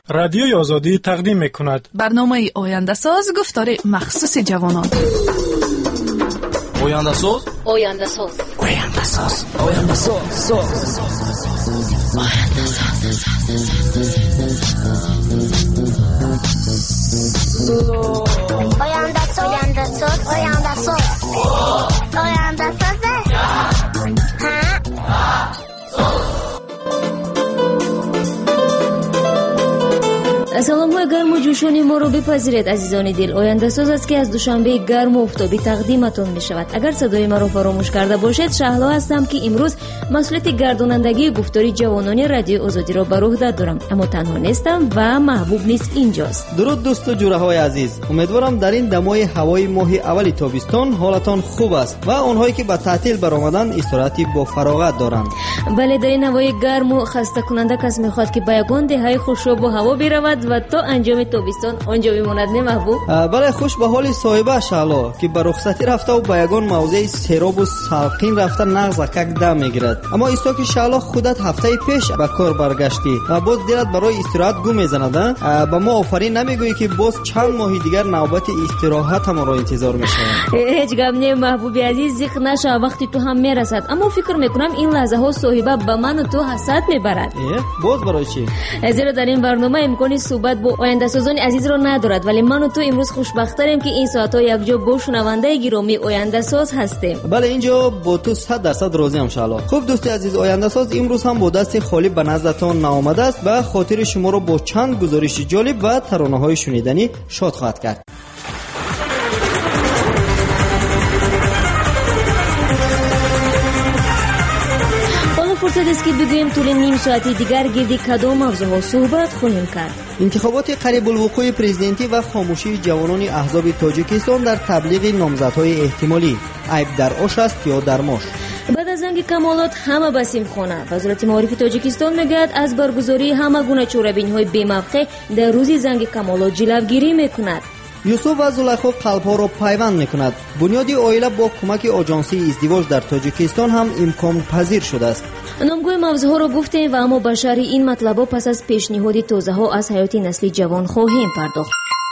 رادیوی آزادی تقدیم می‌کند. برنامه آینده ساز گفتار مخصوص جوانان. آینده ساز، آینده ساز، آینده ساز، آینده ساز، آینده ساز، آینده ساز، آینده ساز، آینده ساز. саломҳои гарму ҷӯшони моро бипазиред азизони дил. ояндасоз аст ки аз душанбеи гарму офтобӣ тақдиматон мешавад. агар садои маро фаромӯш карда бошед, шаҳло ҳастам ки имрӯз масъулияти гардонандагии гуфтори ҷавонони радиои озодиро ба ӯҳда дорам. аммо танҳо нестам ва маҳбуб низ инҷост. дуруд дӯсту ҷураҳои азиз, умедворам дар ин дамои ҳавои моҳи аввали тобистон ҳолатон хуб аст ва онҳое ки ба таътил баромаданд истироҳати бофароғат доранд. бале, дар ин ҳавои гарму хастакунанда кас мехоҳад ки ба ягон деҳаи хушобу ҳаво биравад ва то анҷоми тобистон онҷо бимонад. не маҳбуб? бале, хуш ба ҳоли соҳиба шаҳло ки ба рухсатӣ рафтаву ба ягон мавзеи серобу салқин рафта нағза как дам мегирад. аммо исто ки шаҳло худат ҳафтаи пеш ба кор баргаштӣ ва боз дилат барои истироҳат гум мезанад. ба мо офарин намегӯӣ ки боз чанд моҳи дигар навбати истироҳатамонро интизор мешавад? ҳеҷ гап не маҳбуби азиз, зиқ наша, вақти ту ҳам мерасад. аммо фикр мекунам ин лаҳзаҳо соҳиба ба ману ту ҳасад мебарад. боз барои чӣ? зеро дар ин барнома имкони суҳбат бо ояндасозони азизро надорад, вале ману ту имрӯз хушбахтарем ки ин соатҳо якҷо бо шунавандаи гиромӣ ояндасоз ҳастем. бале, инҷо бо ту 100% розиам шаҳло. хуб дӯсти азиз, ояндасоз имрӯз ҳам бо дасти холӣ ба наздатон наомадааст ва хотири шуморо бо чанд гузориши ҷолиб ва таронаҳои шуниданӣ шод хоҳад кард. фурсатест ки бигӯем тӯли ним соати дигар гирди кадом мавзӯъҳо суҳбат хоҳем кард. интихоботи қарибулвуқӯи президентӣ ва хомӯшии ҷавонони аҳзоби тоҷикистон дар таблиғи номзадҳои эҳтимолӣ. айб дар ош аст ё дар мош? баъд аз занги камолот ҳама ба симхона. вазорати маорифи тоҷикистон мегӯяд аз баргузории ҳама гуна чорабиниҳои бемавқеъ дар рӯзи занги камолот ҷилавгирӣ мекунад. юсуф ва зулайхо қалбҳоро пайванд мекунад. бунёди оила бо кӯмаки оҷонсии издивоҷ дар тоҷикистон ҳам имконпазир шудааст. номгӯи мавзӯъҳоро гуфтем ва аммо ба шарҳи ин матлабҳо пас аз пешниҳоди тозаҳо аз ҳаёти насли ҷавон хоҳем пардохт.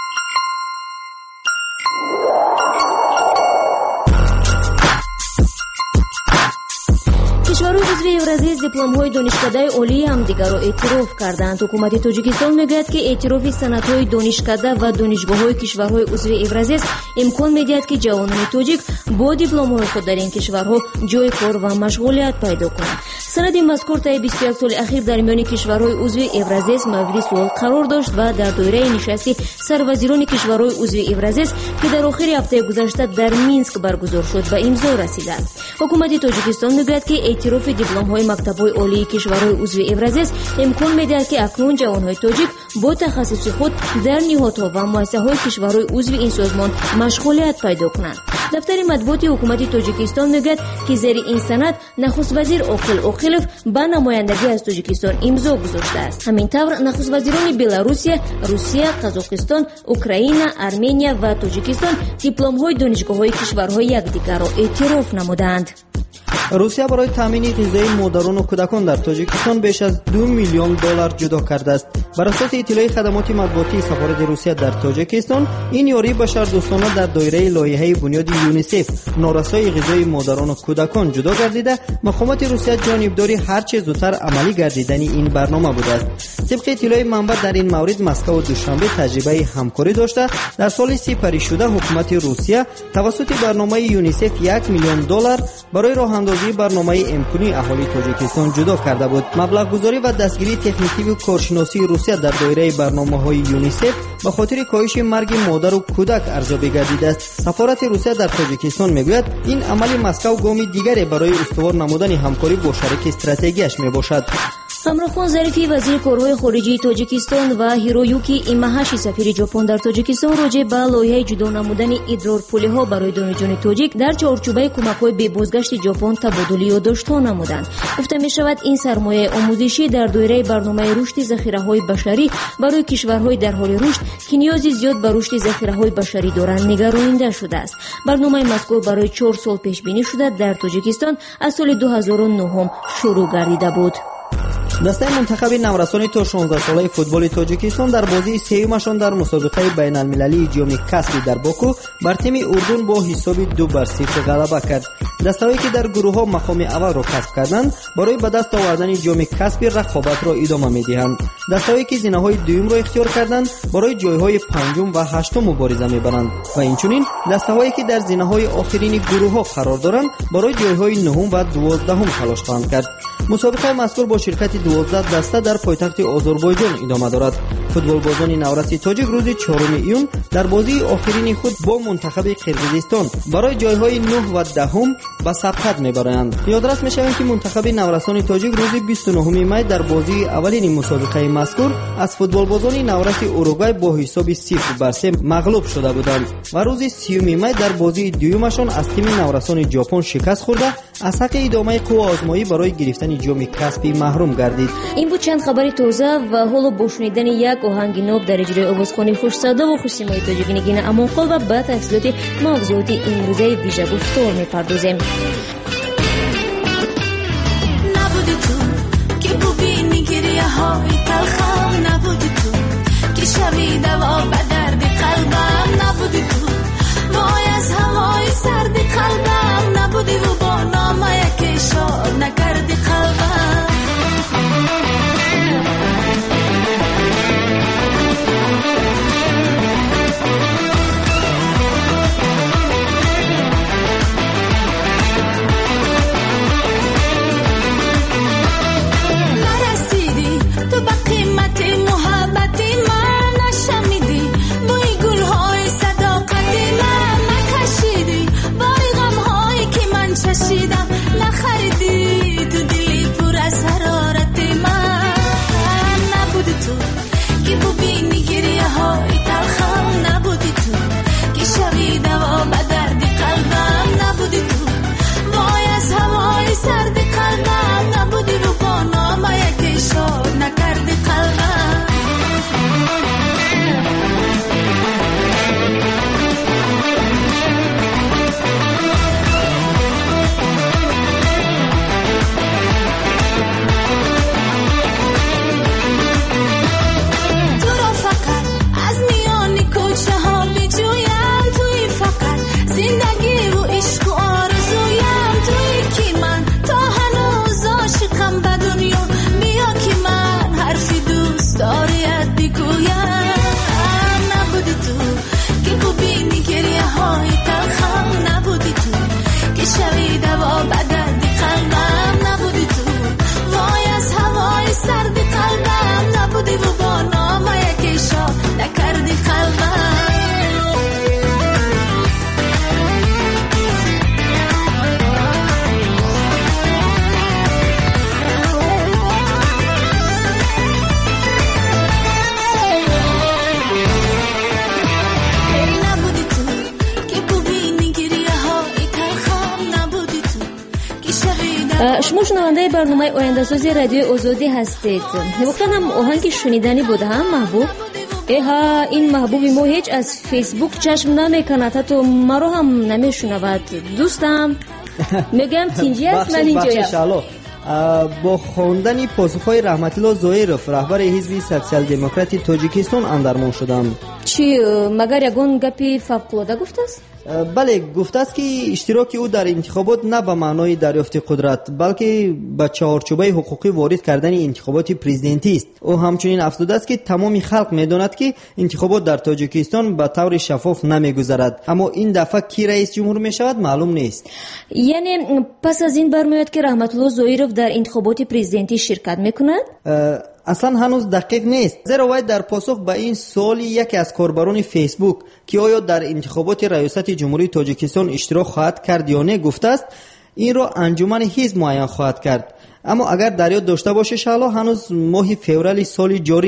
кишварҳои узви евразиз дипломҳои донишкадаи олии ҳамдигарро эътироф карданд. ҳукумати тоҷикистон мегӯяд ки эътирофи санадҳои донишкада ва донишгоҳҳои кишварҳои узви евразиз имкон медиҳад ки ҷавонони тоҷик бо дипломҳои худ дар ин кишварҳо ҷои кор ва машғулият пайдо кунанд. санади мазкур таи 21 соли ахир дар миёни кишварҳои узви евразиз мавриди суол қарор дошт ва дар доираи нишасти сарвазирони кишварҳои узви евразиз ки дар охири ҳафтаи гузашта дар Минск баргузор шуд ба имзо расиданд. ҳукумати тоҷикистон мегӯяд ки эътирофи дипломҳои мактабҳои олии кишварҳои узви евразиз имкон медиҳад ки акнун ҷавонҳои тоҷик бо тахассуси худ дар ниҳодҳо ва муассисаҳои кишварҳои узви ин созмон машғулият пайдо кунанд. дафтари матбуоти ҳукумати тоҷикистон мегӯяд ки зери ин санад нахуствазир Оқил Оқилов ба намояндагӣ аз тоҷикистон имзо гузоштааст. ҳамин тавр нахуствазирони Беларусия, Русия, Қазоқистон, Украина, Армения ва Тоҷикистон дипломҳои донишгоҳҳои кишварҳои якдигарро эътироф намуданд. русия барои таъмини ғизои модарону кӯдакон дар тоҷикистон беш аз $2 миллион ҷудо кардааст. бар асоси иттилои хадамоти матбуотии сафорати русия дар тоҷикистон, ин ёрии башардӯстона дар доираи лоиҳаи бунёди ЮНИСЕФ норасои ғизои модарону кӯдакон ҷудо гардида, мақомоти русия ҷонибдори ҳарче зудтар амалӣ гардидани ин барнома будааст. тибқи иттилои манбаъ дар ин маврид Москва душанбе таҷрибаи ҳамкорӣ дошта, дар соли сипаришуда ҳукумати русия тавассути барномаи ЮНИСЕФ $1 миллион барои роҳандозии барномаи эмкунии аҳолии тоҷикистон ҷудо карда буд. маблағгузорӣ ва дастгирии техникиву коршиносии русия дар доираи барномаҳои ЮНИСЕФ ба хотири коҳиши марги модару кӯдак арзёбӣ гардидааст. сафорати русия дар тоҷикистон мегӯяд, ин амали Москва гоми дигаре барои устувор намудани ҳамкорӣ бо шарики стратегияш мебошад. ҳамроҳхон Зарифи вазири корҳои хориҷии Тоҷикистон ва Ҳироюки Имаҳаши сафири Ҷопон дар Тоҷикистон роҷеъ ба лоиҳаи ҷудо намудани идрорпулиҳо барои донаҷони тоҷик дар чорчӯбаи кӯмакҳои бебозгашти Ҷопон табодули ёддоштҳо намуданд. гуфта мешавад, ин сармояи омӯзишӣ дар доираи барномаи рушди захираҳои башарӣ барои кишварҳои дар ҳоли рушд ки ниёзи зиёд ба рушди захираҳои башарӣ доранд нигаронида шудааст. барномаи мазкур барои 4 сол пешбинӣ шуда дар Тоҷикистон аз соли 2009 шурӯъ гардида буд. دسته منتخب نورسان تا 16 ساله فوتبال تاجیکستان در بازی سومشان در مسابقه بین المللی جام کاسپی در باکو بر تیم اردن با حساب 2-0 غلبه کرد. دسته‌هایی که در گروه‌ها مقام اول را کسب کردند برای به دست آوردن جام کاسپی رقابت را ادامه می‌دهند. دسته‌هایی که زینه‌های دوم را اختیار کردند برای جای‌های پنجم و هشتم مبارزه می‌برند و اینچنین دسته‌هایی که در زینه‌های آخرین گروه‌ها قرار دارند برای جای‌های نهم و 12 تلاش خواهند کرد. مسابقه مذکور با شرکت 12 دسته در پایتخت آذربایجان ادامه دارد. فوتبالبازان نورسی تاجیک روز 4 ایون در بازی آخرین خود با منتخب قرقیزستان برای جایهای 9 و 10 به سبقت میبرند. یادرس میشویم که منتخب نورسان تاجیک روز 29 می در بازی اولین مسابقه مذکور از فوتبالبازان نورسی اوروگوئه با حساب 0-3 مغلوب شده بودند و روز 30 می در بازی دومشان از تیم نورسان ژاپن شکست خورده از حق ادامه قوا آزمایی برای گرفتن جام کاسپی محروم گردید. این بود چند خبری تازه و حالا با شنیدن یک آهنگ ناب در اجرای آوازخوانی خوش‌صدا و خوش‌سیمای تاجیکی نگین امانخال و به تفصیلات موضوعات امروزه ویژه گفتار می‌پردازیم. نبودی تو که ببینی گریه‌های تلخم، نبودی تو که شبی دوا به درد قلبم، نبودی تو وای از هوای سرد قلبم، نبودی و با نامه که شاد نکردی قلبم. نرسیدی تو به قیمت محبتی من، نشمیدی بوی گلهای صداقتی من، نکشیدی بای غمهایی که من چشیدم، نخریدی تو دلی پر از حرارتی من. نبودی تو که ببینی گریه های تلخم، نبودی تو که شوی دوا به درد قلبم، نبودی تو وای از هوای سرد قلبم، نبودی رو با نامه که شاد نکردی قلبم. تو رو فقط از میان کوچه ها بجویم، توی فقط زندگی و عشق و آرزویم، توی که من تا هنوز عاشقم به دنیا، بیا که من حرفی دوست داریت بگویم. نبودی تو که ببینی گریه های تلخم، نبودی تو که شوی دوا به درد قلبم، نبودی تو وای از هوای سرد قلبم، نبودی و با نامه که شاد نکردی قلبم. نبودی تو که ببینی گریه های تلخم، نبودی تو که شوی دوا. شما شنونده برنامه آینده‌سازی رادیو آزادی هستید. وقتا هم آهنگ شنیدنی بوده هم محبوب. ایها این محبوبی ما هیچ از فیسبوک چشم نمیکند، حتی مرا هم نمیشنود. دوستم میگم تینجی است، من اینجایم. با خواندن پاسخهای رحمت الله زویرف رهبر حزب سوسیال دموکراتی تاجیکستان اندرمان شدم. چی مگر یگان گپی فوق‌العاده گفته است؟ بله، گفته است که اشتراک او در انتخابات نه به معنای دریافت قدرت بلکه به چهارچوبه حقوقی وارد کردن انتخابات پرزیدنتی است. او همچنین افزوده است که تمام خلق می‌داند که انتخابات در تاجیکستان به طور شفاف نمی‌گذرد، اما این دفعه کی رئیس جمهور می‌شود معلوم نیست. یعنی پس از این برمیاد که رحمت الله زویرف در انتخابات پرزیدنتی شرکت می‌کند؟ اصلا هنوز دقیق نیست، زیرا وی در پاسخ به این سوال یکی از کاربران فیسبوک که آیا در انتخابات ریاست جمهوری تاجیکستان اشتراک خواهد کرد یا نه گفته است این را انجمن حزب معین خواهد کرد. اما اگر در یاد داشته باشه شالا هنوز ماه فوریه سال جاری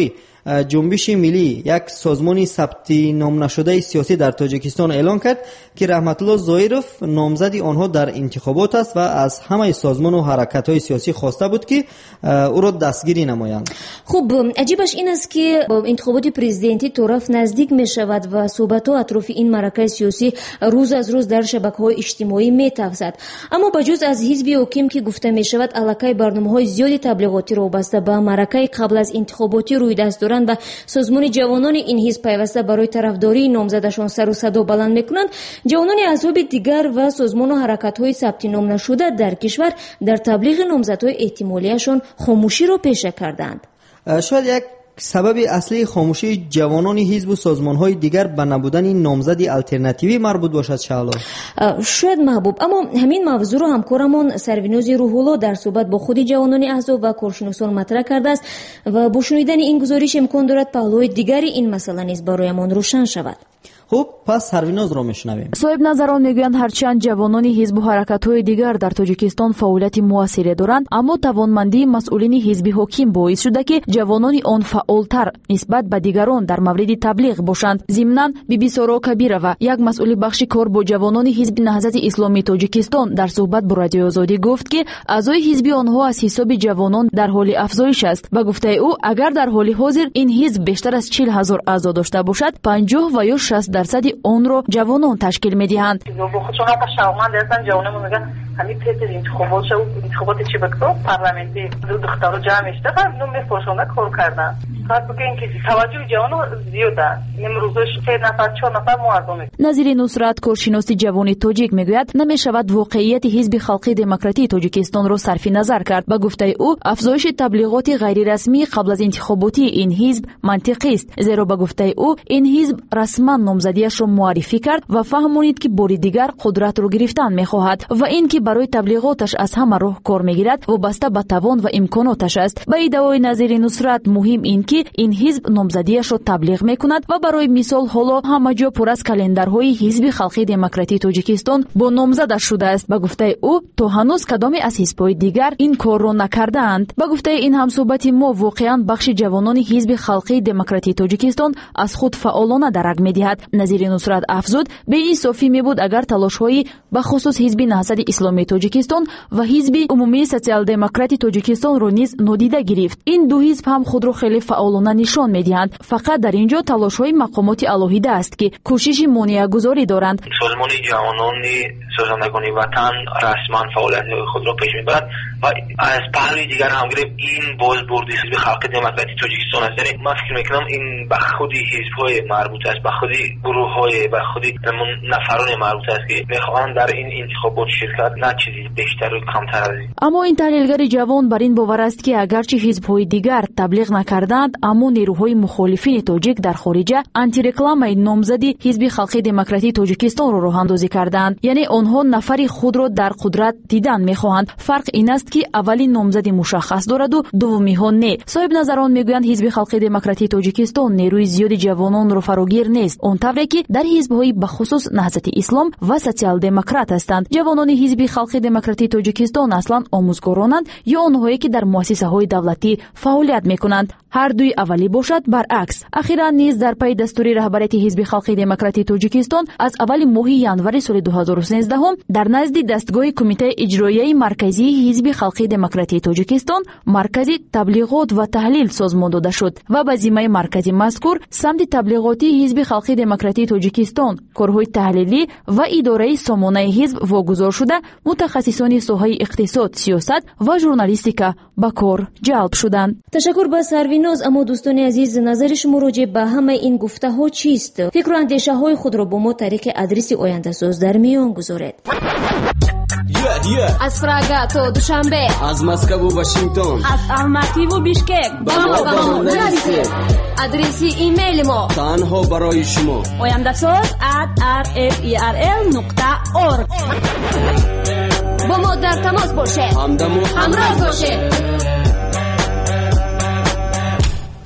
جنبش ملی، یک سازمان ثبت نام نشده سیاسی در تاجیکستان اعلان کرد که رحمت الله ظاهرов نامزد آنها در انتخابات است و از همه سازمان و حرکت‌های سیاسی خواسته بود که او را دستگیری نمایند. خب عجیبش این است که با انتخابات پرزیدنتی طرف نزدیک می شود و صحبت‌ها اطراف این معرکه سیاسی روز از روز در شبکه‌های اجتماعی می‌تافد. اما بجز از حزب حاکم که گفته می شود الکی برنامه‌های زیادی تبلیغاتی را وابسته به معرکه قبل از انتخاباتی روی دست دارند و سازمان جوانان این حزب پیوسته برای طرفداری نامزدشان سر و صدا بلند می‌کنند، جوانان احزاب دیگر و سازمان و حرکت‌های ثبت نام نشده در کشور در تبلیغ نامزدهای احتمالیشان خاموشی را پیشه کردند. شاید یک سبب اصلی خاموشی جوانان حزب و سازمان‌های دیگر به نبودن نامزد الटरनेटिव्ی مربوط باشد شالا. شاید محبوب، اما همین موضوع را همکارمان سرویناز روح‌الله در صحبت با خود جوانان احزاب و کارشناسان مطرح کرده است و با شنیدن این گزارش امکان دارد پهلوهای دیگری این مسئله نیز برایمان روشن شود. خب پس سرویناز را میشنویم. صاحب نظران میگویند هرچند جوانان حزب و حرکت‌های دیگر در تاجیکستان فعالیت موثری دارند، اما توانمندی مسئولین حزب حاکم باعث شده که جوانان آن فعالتر نسبت به دیگران در مورد تبلیغ باشند. ضمناً بیبی سارا کبیرова، یک مسئول بخش کار با جوانان حزب نهضت اسلامی تاجیکستان، در صحبت با رادیو آزادی گفت که اعضای حزب آنها از حساب جوانان در حال افزایش است. به گفته او اگر در حال حاضر این حزب بیشتر از 40,000 اعضا داشته باشد، 50 و یا 60% آن را جوانان تشکیل می‌دهند. خودشون هم شاومند هستن، جوانمون میگن همین پیتر انتخابات چی بکنم پارلمانتی دخترها جمع میشه نو میفروشونه کار کردن. خاص که اینکه توجه جوانان زیاده، امروزش 3 نفر 4 نفر مردم. نظیر نصرت کارشناس جوان تاجیک میگوید نمیشود واقعیت حزب خلقی دموکراتی تاجیکستان را صرف نظر کرد. به گفته او افزایش تبلیغات غیر رسمی قبل از انتخاباتی این حزب منطقی است، زیرا به گفته او این حزب رسما نامزدیش را معرفی کرد و فهمانید که بار دیگر قدرت را گرفتن میخواهد و اینکه برای تبلیغاتش از همه راه کار میگیرد وابسته به توان و امکاناتش است. به ادعای نظیر نصرت مهم این که این حزب نامزدیش را تبلیغ میکند و برای مثال حالا همه جا پر از کلندرهای حزب خلقی دموکراتی تاجیکستان با نامزدش شده است. به گفته او تا هنوز کدامی از حزب‌های دیگر این کار را نکردند. به گفته این همصحبت ما واقعا بخش جوانان حزب خلقی دموکراتی تاجیکستان از خود فعالانه درک میدهد. نظیر نصرت افزود به این صافی میبود اگر تلاش‌های به خصوص حزب نهضت اسلامی تاجیکستان و حزب عمومی سوسیال دموکراتی تاجیکستان را نیز نادیده گرفت. این دو حزب هم خود را خیلی فعالانه نشان میدهند. فقط در اینجا تلاش‌های مقامات الهیده است که کوشش مانع‌گذاری دارند. سازمان جوانان سازندگان وطن رسما فعالیت خود را پیش میبرد و از پهلوی دیگر هم گرفت این بازبردی حزب خلق دموکراتی تاجیکستان است. یعنی من فکر میکنم این به خودی حزب‌های مربوط است، به خودی گروه‌های و خودی نفران مربوط است که میخواهند در این انتخابات شرکت، نه چیزی بیشتر و کمتر از این. اما این تحلیلگر جوان بر این باور است که اگرچه حزب‌های دیگر تبلیغ نکردند، اما نیروهای مخالفین تاجیک در خارج آنتی رکلام نامزدی حزب خلقی دموکراتی تاجیکستان را راه اندازی کردند. یعنی آنها نفری خود را در قدرت دیدن میخواهند. فرق این است که اولی نامزدی مشخص دارد و دومی ها نه. صاحب نظران میگویند حزب خلقی دموکراتی تاجیکستان نیروی زیادی جوانان را فراگیر نیست، اون طوری که در حزب‌های بخصوص نهضت اسلام و سوسیال دموکرات هستند. جوانان حزب خلقی دموکراتی تاجیکستان اصلا آموزگارانند یا آنهایی که در مؤسسه‌های دولتی فعالیت میکنند. هر دوی اولی باشد برعکس. اخیراً نیز در پی دستوری رهبریت حزب خلقی دموکراتی تاجیکستان از اول ماه ینوری سال 2013 در نزد دستگاه کمیته اجرایی مرکزی حزب خلقی دموکراتی تاجیکستان مرکزی تبلیغات و تحلیل سازمان داده شد و به ذمه مرکزی مذکور سمت تبلیغاتی حزب خلقی دموکراتی تاجیکستان کارهای تحلیلی و اداره سامانه حزب واگذار شده متخصصان ساحه اقتصاد، سیاست و ژورنالیستیکا به کار جلب شدند. تشکر به سرویناز. اما دوستان عزیز، نظر شما راجع به همه این گفته ها چیست؟ فکر و اندیشه های خود را با ما طریق آدرس آینده ساز در میان گذارید. از پراگا تا دوشنبه، از مسکو و واشنگتن، از الماتی و بیشکک با ما نویسید. آدرس ایمیل ما تنها برای شما oyandasaz@rferl.org. با ما در تماس باشید، همراه باشید.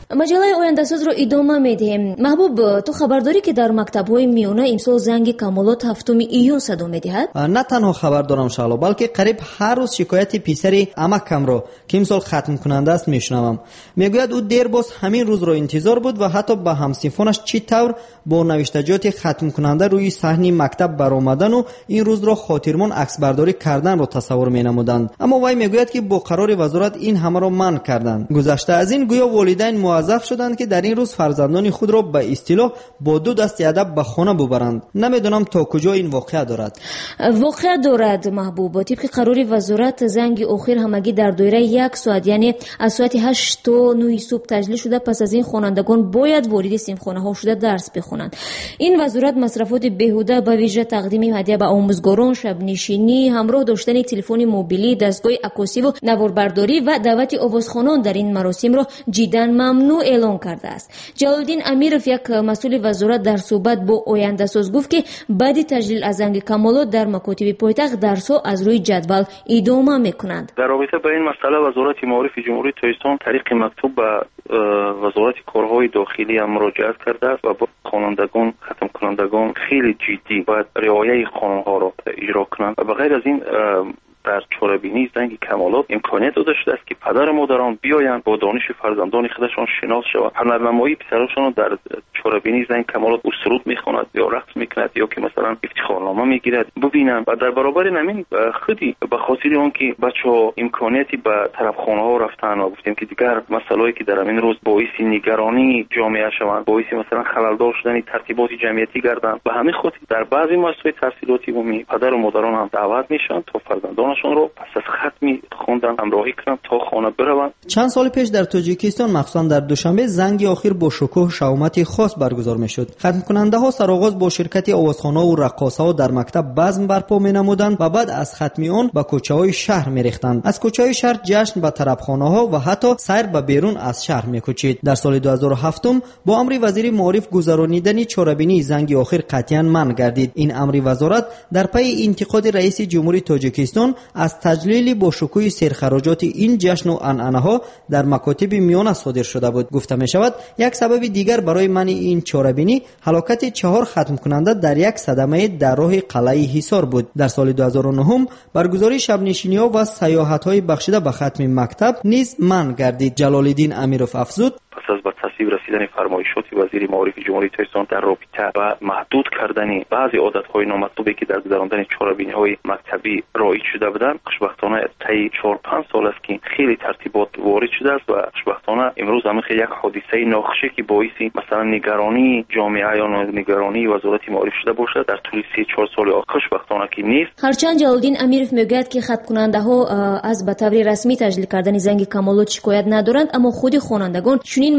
маҷалаи ояндасоз ро идома медиҳем. маҳбуб, ту хабар дорӣ ки дар мактабҳои миёна имсол занги камолот 7 июн садо медиҳад? Не танҳо хабар дорам шаҳло, балки қариб ҳар рӯз шикояти писари амакамро ки имсол хатмкунанда аст мешунавам. мегӯяд ӯ дербоз ҳамин рӯзро интизор буд ва ҳатто ба ҳамсинфонаш чӣ тавр бо навиштаҷоти хатмкунанда рӯи саҳни мактаб баромадану ин рӯзро хотирмон аксбардорӣ карданро тасаввур менамуданд. аммо вай мегӯяд ки бо қарори вазорат ин ҳамаро манъ карданд. гузашта аз ин гӯё волидайн муаззаф шуданд ки дар ин рӯз фарзандони худро ба истилоҳ бо ду дасти адаб ба хона бубаранд. намедонам то куҷо ин воқеа дорад. воқеа дорад маҳбуб. тибқи қарори вазорат занги охир ҳамагӣ дар доираи 1 соат, яъне аз соати 8 то 9 субҳ таҷлил шуда, пас аз ин хонандагон бояд вориди симхонаҳо шуда дарс бихонанд. ин вазорат масрафоти беҳуда ба виҷа тақдими ҳадия ба омӯзгорон, шабнишинӣ, ҳамроҳ доштани телефони мобилӣ, дастгоҳи акосиву наворбардорӣ ва даъвати овозхонон дар ин маросимро ҷиддан мамнӯъ эълон кардааст. ҷалолиддин амиров, як масъули вазорат, дар суҳбат бо ояндасоз гуфт ки баъди таҷлил аз занги камолот дар макотиби пойтахт дарсҳо аз рӯи ҷадвал идома мекунанд. дар робита ба ин масъала вазорати маорифи ҷумҳурии тоҷикистон тариқи мактуб ба вазорати корҳои дохилӣ муроҷиат кардааст ва бо хонандагон, хатмкунандагон хеле ҷиддӣ бояд риояи қонунҳоро иҷро кунанд. ва ба ғайр аз ин дар чорабинии занги камолот имконият дода шудааст ки падару модарон биёянд бо дониши фарзандони худашон шинос шаванд. ҳунарнамоии писарошонро дар чорабинии занги камолот ӯ суруд мехонад ё рақс мекунад ё ки масалан ифтихорнома мегирад бубинанд. ва дар баробари намин худи ба хотири он ки бачаҳо имконияти ба тарабхонаҳо рафтан ва гуфтем ки дигар масъалое ки дар амин рӯз боиси нигаронии ҷомеа шаванд, боиси масалан халалдор шудани тартиботи ҷамъиятӣ гарданд. ба ҳамин хотир дар баъзи муассисаҳои таҳсилоти умумӣ падару модарон ҳам даъват мешаванд то фарзандонашонро пас аз хатми хондан ҳамроҳӣ кунанд то хона бираванд. чанд соли пеш дар тоҷикистон махсусан дар душанбе занги охир бо шукӯҳ шаумати хос баргузор мешуд. хатмкунандаҳо сароғоз бо ширкати овозхонаҳу раққосаҳо дар мактаб базм барпо менамуданд ва баъд аз хатми он ба кӯчаҳои шаҳр мерехтанд. аз кӯчаҳои шаҳр ҷашн ба тарабхонаҳо ва ҳатто сайр ба берун аз шаҳр мекӯчид. дар соли 2007 бо амри вазири маориф гузаронидани чорабинии занги охир қатъиян манъ гардид. ин амри вазорат дар пайи интиқоди раиси ҷумҳурии тоҷикистон аз таҷлили бо шукӯҳи серхароҷоти ин ҷашну анъанаҳо дар макотиби миёна содир шуда буд. гуфта мешавад як сабаби дигар барои манъи ин чорабинӣ ҳалокати 4 хатмкунанда дар як садамаи дар роҳи қалъаи ҳисор буд. дар соли 2009 баргузории шабнишиниҳо ва саёҳатҳои бахшида ба хатми мактаб низ манъ гардид. ҷалолиддин амиров афзуд: пас аз ба тасвиб расидани фармоишоти вазири маорифи ҷумҳурии тоҷикистон дар робита ба маҳдуд кардани баъзе одатҳои номатлубе ки дар гузарондани чорабиниҳои мактабӣ роиҷ шуда буданд, хушбахтона таи 4-5 сол аст ки хеле тартибот ворид шудааст ва хушбахтона имрӯз ҳамихе як ҳодисаи нохуше ки боиси масалан нигаронии ҷомеа ё нигаронии вазорати маориф шуда бошад дар тӯли 3-4 соли охир хушбахтона ки нест. ҳарчанд ҷалолиддин амиров мегӯяд ки хаткунандаҳо аз ба таври расмӣ таҷлил кардани занги камолот шикоят надоранд, аммо худи хонандагон чунин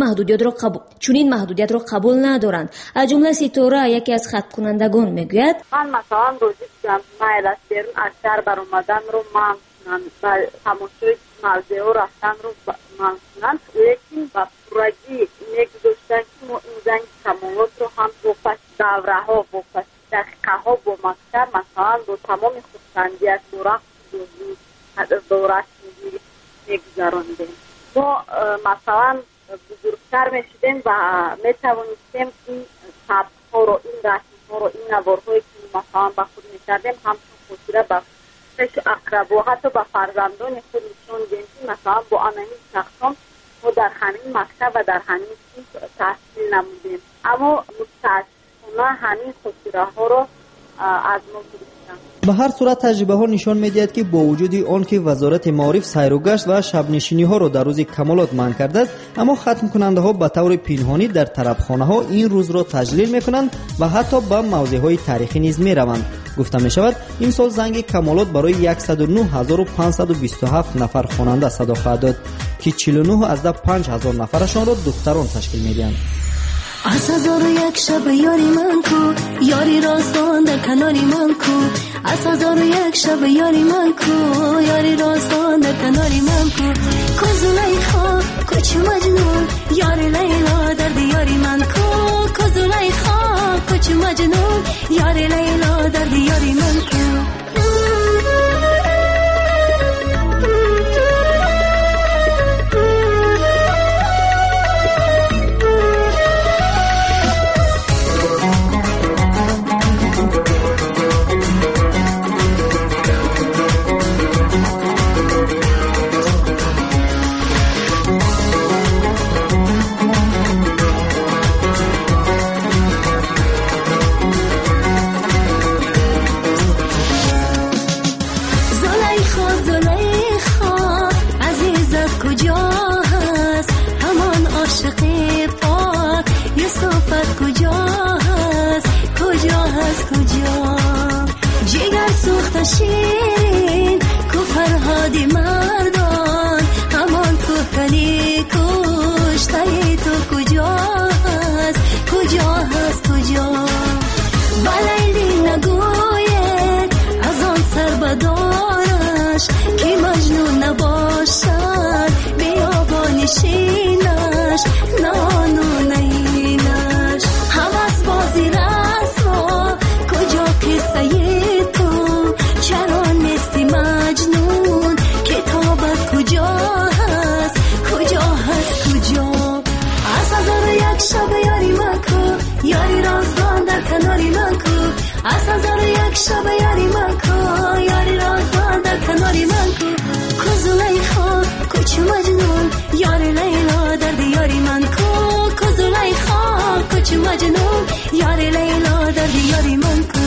маҳдудиятро қабул надоранд. аз ҷумла Ситора, яке аз хаткунандагон, мегӯяд: ман масалан розӣ будам майл аст берун аз шаҳр баромаданро манъ кунанд ва тамошои мавзеъҳо рафтанро манъ кунанд, лекин ба пуррагӣ мегузоштанд ки мо ин занги камолотро ҳам бо паси давраҳо, бо паси дақиқаҳо бо мактаб масалан бо тамоми хурсандият, бо рақсу бозӣ, бо расмгирӣ мегузарондем. мо масалан бузургтар мешудем ва метавонистем ин сабқҳоро, ин расмҳоро, ин наворҳое ки масалан ба худ мекардем ҳамчун хотира ба пеши ақрабо, ҳатто ба фарзандони худ нишон диҳем ки масалан бо ананин шахсон мо дар ҳамин мактаб ва дар ҳамин синф таҳсил намудем. аммо мутаассифона ҳамин хотираҳоро аз мо гирифтанд. ба ҳар сурат таҷрибаҳо нишон медиҳад ки бо вуҷуди он ки вазорати маориф сайругашт ва шабнишиниҳоро дар рӯзи камолот манъ кардааст, аммо хатмкунандаҳо ба таври пинҳонӣ дар тарабхонаҳо ин рӯзро таҷлил мекунанд ва ҳатто ба мавзеъҳои таърихӣ низ мераванд. гуфта мешавад ин сол занги камолот барои 109527 нафар хонанда садо хоҳад дод ки 49,500 нафарашонро духтарон ташкил медиҳанд. از 1001 شب یاری من کو یاری راستان در کناری من کو از 1001 شب یاری من کو یاری راستان در کناری من کو کوزولیخا کوچ مجنون یاری لیلا در دیاری من کو کوزولیخا کوچ مجنون یاری لیلا در دیاری من کو شیرین کو فرهادی مردان همان کوهکنی کشته تو کجاست کجاست کجا بلیلی نگوید از آن سر بدانش که مجنون نباشد بیابان شینش نانو نهینش حوث بازی رسوا کجا قصه تو چرا نیستی مجنون کتابت کجا هست کجا هست کجا از 1001 شب یاری من کو یاری رازدان در کناری من کو از 1001 شب یاری من کو یاری رازدان در کناری من کو کو زلیخا کو چو مجنون یاری لیلا در دیاری من کو کو زلیخا کو چو مجنون یاری لیلا در دیاری من کو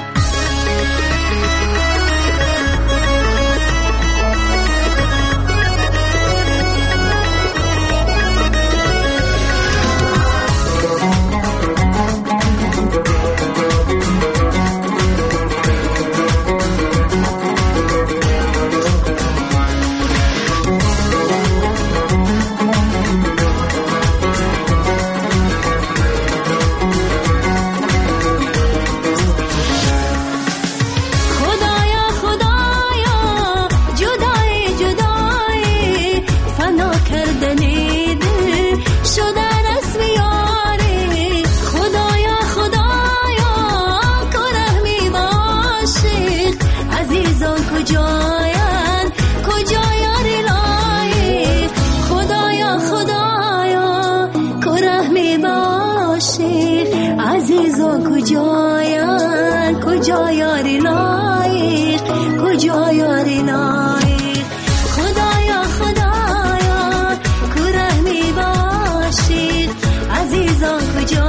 کجا یاری لایق کجا یاری لایق خدایا خدایا کو رحمی باشید عزیزان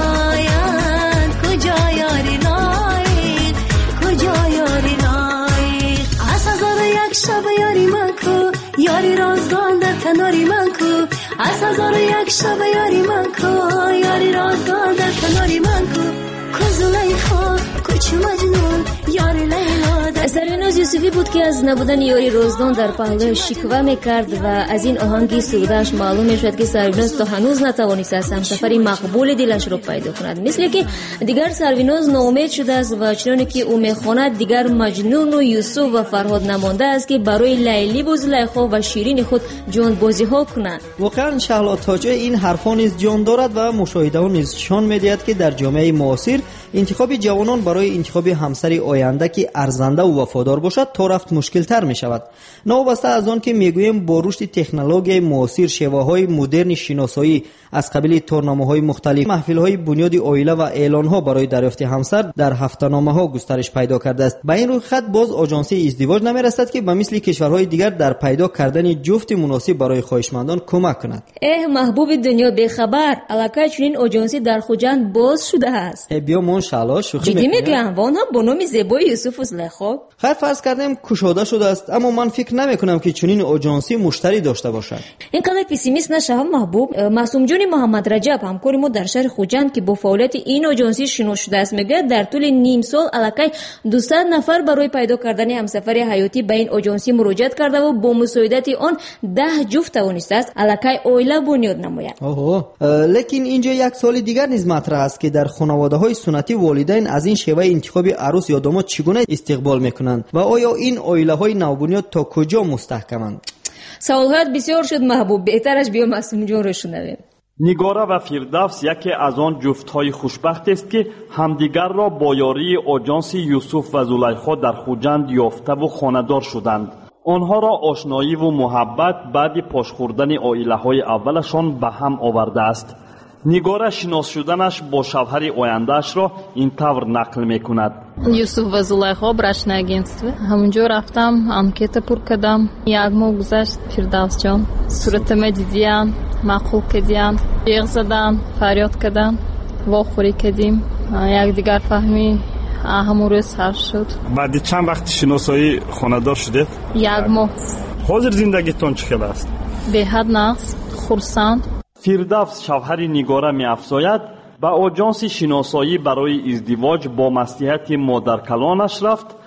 کجایند کجا یاری لایق کجا یاری لایق از 1001 شب یاری من کو یاری رازدان در کناری من کو از 1001 شب یاری من کو یاری رازدان در کناری من کو زلیخا کوچ مجنون یاری لیلا. سریناز یوسفی بود که از نبودن یاری رازدان در پهلو شکوه میکرد و از این آهنگی سروده‌اش معلوم میشد که سریناز تا هنوز نتوانست از همسفری مقبول دلش را پیدا کند. مثل که دیگر سریناز ناامید شده است و چنانه که او میخواند دیگر مجنون و یوسف و فرهاد نمانده است که برای لیلی و زلیخا و شیرین خود جان بازی ها کنند. واقعا شهلا تاجه این حرفا نیز جان دارد و مشاهده ها نیز نشان میدهد که در جامعه معاصر انتخاب جوانان برای انتخاب همسر آینده که ارزنده و وفادار باشد تا رفت مشکل تر می شود. نوابسته از آن که میگویم با رشد تکنولوژی معاصر شیوه های مدرن شناسایی از قبیل تورنامه های مختلف محفل های بنیاد عائله و اعلان ها برای دریافت همسر در هفته‌نامه ها گسترش پیدا کرده است. با این روی خط باز آژانسی ازدواج نمی رسد که به مثل کشورهای دیگر در پیدا کردن جفت مناسب برای خواهشمندان کمک کند. محبوب دنیا بخبر الکه چنین آژانسی در خوجند باز شده است. بیا مون شالا شوخی میگم وانها با نام زیبای یوسف و زلیخا خیر فرض کردیم کشاده شده است، اما من فکر نمی کنم که چنین آژانسی مشتری داشته باشد. اینقدر پسیمیست نشوم محبوب. معصوم جون محمد رجب همکار ما در شهر خوجند که با فعالیت این آژانسی شناخته شده است میگه در طول نیم سال الکه 200 نفر برای پیدا کردن همسفر حیاتی به این آژانسی مراجعه کرده و با مساعدت آن 10 جفت توانسته است الکه عائله بنیاد نماید. لیکن اینجا یک سوال دیگر نیز مطرح است که در خانواده‌های سنتی والدین از این شیوه انتخاب عروس یا داماد چگونه استقبال میکنند و آیا این عائله‌های نوبنیاد تا کجا مستحکمند؟ سوالات بسیار شد محبوب، بهترش بیا معصوم جان رو شنویم. نگاره و فردوس یکی از آن جفت‌های خوشبخت است که همدیگر را با یاری آژانس یوسف و زلیخا در خوجند یافته و خانه‌دار شدند. آنها را آشنایی و محبت بعد پاش خوردن عائله‌های اولشان به هم آورده است. نگاره شناس شدنش با شوهر آینده‌اش را این طور نقل می‌کند. یوسف و زلیخا براشنا агентство. همونجا رفتم، анкета پر کردم. یک ماه گذشت فردوس جان. صورتم دیدین، معقول کردین، جیغ زدن، فریاد کردن، واخوری کردیم. یک دیگر فهمی همون روز حل شد. بعد چند وقت شناسایی خانه‌دار شدید؟ یک ماه. حاضر زندگیتون چطور است؟ به حد نقص، خرسند. فردوس شوهر نگاره می افزاید به آژانس شناسایی برای ازدواج با مصلحت مادر کلانش رفت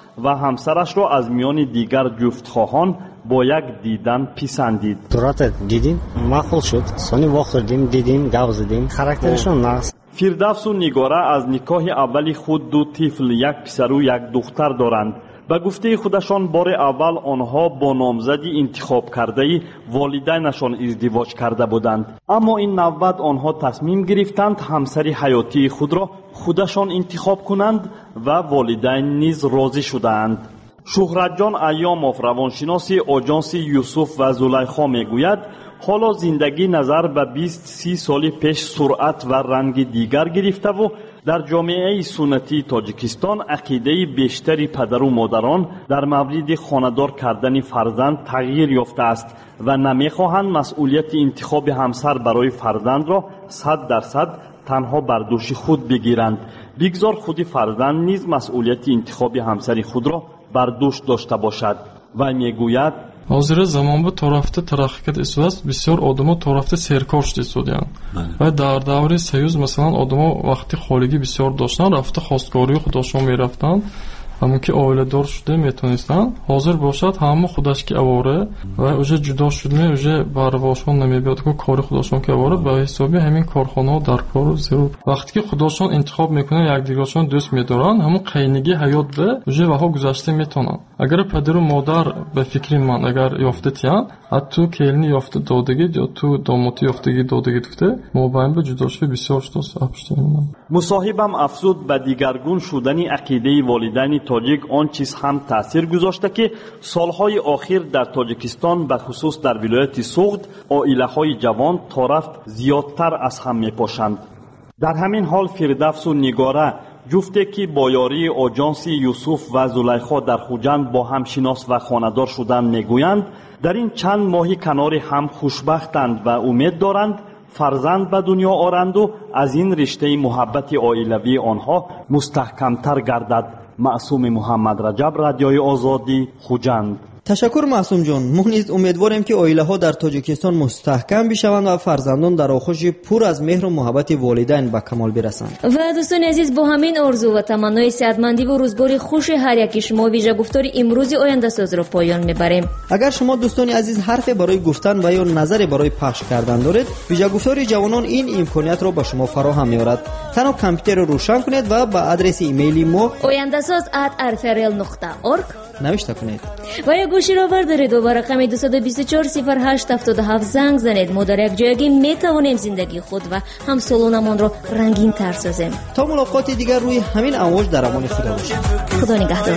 و همسرش را از میان دیگر جفتخواهان با یک دیدن پسندید. صورت دیدیم معقول شد، سانی واخوردیم، دیدیم، گپ زدیم، خاراکترشون نقص. فردوس و نگاره از نکاح اولی خود دو طفل، یک پسر و یک دختر دارند. به گفته خودشان بار اول آنها با نامزدی انتخاب کرده والدینشان ازدواج کرده بودند، اما این نوبت آنها تصمیم گرفتند همسر حیاتی خود را خودشان انتخاب کنند و والدین نیز راضی شدند. شهرت جان ایاموف روانشناس آژانس یوسف و زلیخا میگوید حالا زندگی نظر به 20-30 سال پیش سرعت و رنگ دیگر گرفته و در جامعه سنتی تاجیکستان عقیده بیشتری پدر و مادران در مورد خانه‌دار کردن فرزند تغییر یافته است و نمیخواهند مسئولیت انتخاب همسر برای فرزند را 100% تنها بر دوش خود بگیرند، بگذار خود فرزند نیز مسئولیت انتخاب همسر خود را بر دوش داشته باشد. و میگوید ҳозир замон ба тарафта тараққӣ кард истодааст, бисёр одамон тарафта серкор шуда истоданд ва дар даври союз масалан одамон вақти холигӣ бисёр доштанд, рафта хосткории худошон мерафтанд ҳамон ки оиладор шуда метонистанд. ҳозир бошад ҳама худашки авора ва уже ҷудо шудме уже ба равошон намебиёд ки кори худошон ки авора ба ҳисоби ҳамин корхонаҳо дар кор зерур. вақте ки худошон интихоб мекунанд, якдигарашон дӯст медоранд, ҳамон қайнигии ҳаётда уже ваҳо гузашта метонанд. агар падару модар ба фикри ман агар ёфта тиянд, ҳатто келини ёфта додагид ё ту домоти ёфтагӣ додагид гуфта мобайн ба ҷудошӣ бисёр шуда сабшта мемонанд. مصاحبم افزود به دیگرگون شدن عقیده والدین تاجیک آن چیز هم تأثیر گذاشته که سالهای آخر در تاجیکستان به خصوص در ولایت سوغد عائله‌های جوان تا رفت زیادتر از هم میپاشند. در همین حال فردوس و نگاره جفته که با یاری آژانس یوسف و زلیخا در خوجند با هم شناس و خانه‌دار شدند میگویند در این چند ماهی کنار هم خوشبختند و امید دارند فرزند به دنیا آرند و از این رشته محبت عائلوی آنها مستحکمتر گردد. معصوم محمد رجب، رادیوی آزادی، خوجند. تشکر معصوم جان. ما نیز امیدواریم که عائله‌ها در تاجیکستان مستحکم بشوند و فرزندان در آغوش پر از مهر و محبت والدین به کمال برسند. و دوستان عزیز، با همین آرزو و تمنای صحتمندی و روزگاری خوش هر یک شما ویژه گفتار امروز آینده ساز را پایان میبریم. اگر شما دوستان عزیز حرفی برای گفتن و یا نظری برای پخش کردن دارید، ویژه گفتار جوانان این امکانیت را به شما فراهم می‌آورد. تنها کامپیوتر رو روشن کنید و به آدرس ایمیلی ما oyandasaz@rfrl.org نوشته کنید. و یا گوشی را بردارید و با رقم 2240877 زنگ زنید. ما در یک جایگی میتوانیم زندگی خود و هم سالونمان را رنگین تر سازیم. تا ملاقات دیگر روی همین امواج در امان خدا باشید. خدا نگهدار.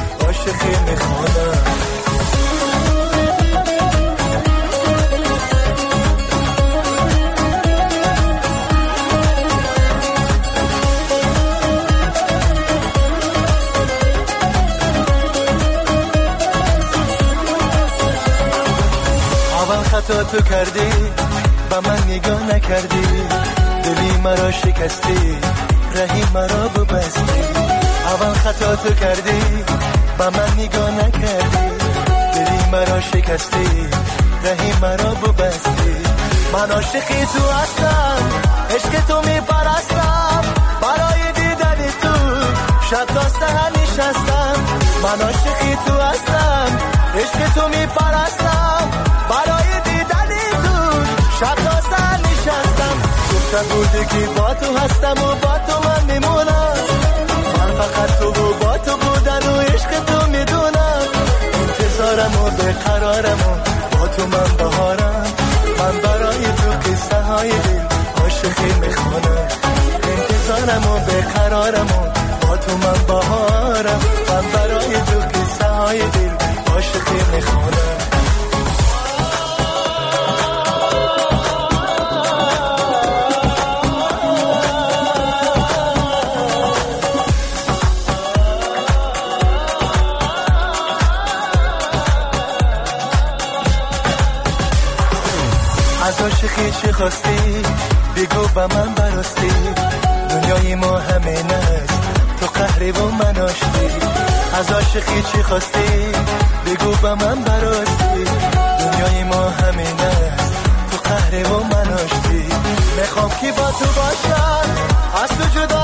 خطا تو کردی با من نگاه نکردی، دلی مرا شکستی، رهی مرا ببستی. اول خطا تو کردی با من نگاه نکردی، دلی مرا شکستی، رهی مرا ببستی. من عاشقی تو هستم، عشق تو میپرستم، برای دیدن تو شب تا سحر نشستم. من عاشقی تو هستم، عشق تو میپرستم، برای دیدن تو شب تا سحر نشستم. گفتم بوده که با تو هستم و با تو من میمونم، من فقط تو و با تو بودن و عشق تو میدونم. انتظارم و بقرارم و با تو من بهارم، من برای تو قصه های دل عاشقی میخونم. انتظارم و بقرارم و با تو من بهارم، من برای تو قصه های دل عاشقی میخونم. از عاشقی چی خواستی بگو با من براستی، دنیای ما همین است تو قهری و من آشتی. از عاشقی چی خواستی بگو با من براستی، دنیای ما همین است تو قهری و من آشتی. میخوام که با تو باشم، از تو جدا